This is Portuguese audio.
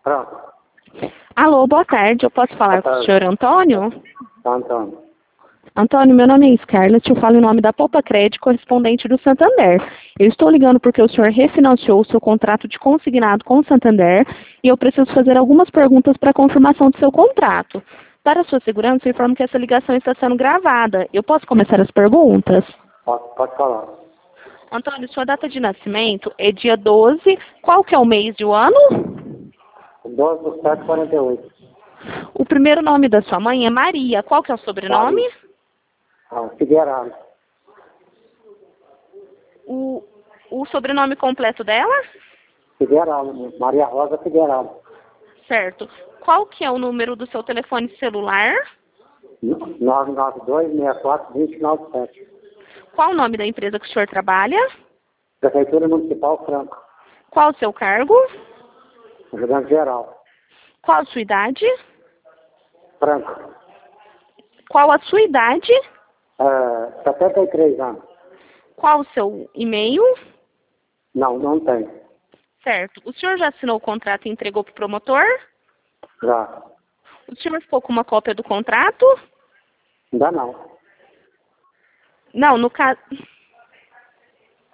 Pronto. Alô, boa tarde. Eu posso falar Boa com o tarde. senhor Antônio? Tá, Antônio. Antônio, meu nome é Scarlett, eu falo em nome da Poupa Crédito, correspondente do Santander. Eu estou ligando porque o senhor refinanciou o seu contrato de consignado com o Santander e eu preciso fazer algumas perguntas para confirmação do seu contrato. Para sua segurança, eu informo que essa ligação está sendo gravada. Eu posso começar as perguntas? Pode falar. Antônio, sua data de nascimento é dia 12. Qual que é o mês e o ano? 12/7/48. O primeiro nome da sua mãe é Maria. Qual que é o sobrenome? Figueirado. O sobrenome completo dela? Figueirado. Maria Rosa Figueirado. Certo. Qual que é o número do seu telefone celular? 992-64-2097. Qual o nome da empresa que o senhor trabalha? Prefeitura Municipal Franco. Qual o seu cargo? Ajudante geral. Qual a sua idade? Franco. Qual a sua idade? 73 anos. Qual o seu e-mail? Não tem. Certo. O senhor já assinou o contrato e entregou para o promotor? Já. O senhor ficou com uma cópia do contrato? Ainda não. Não, no caso...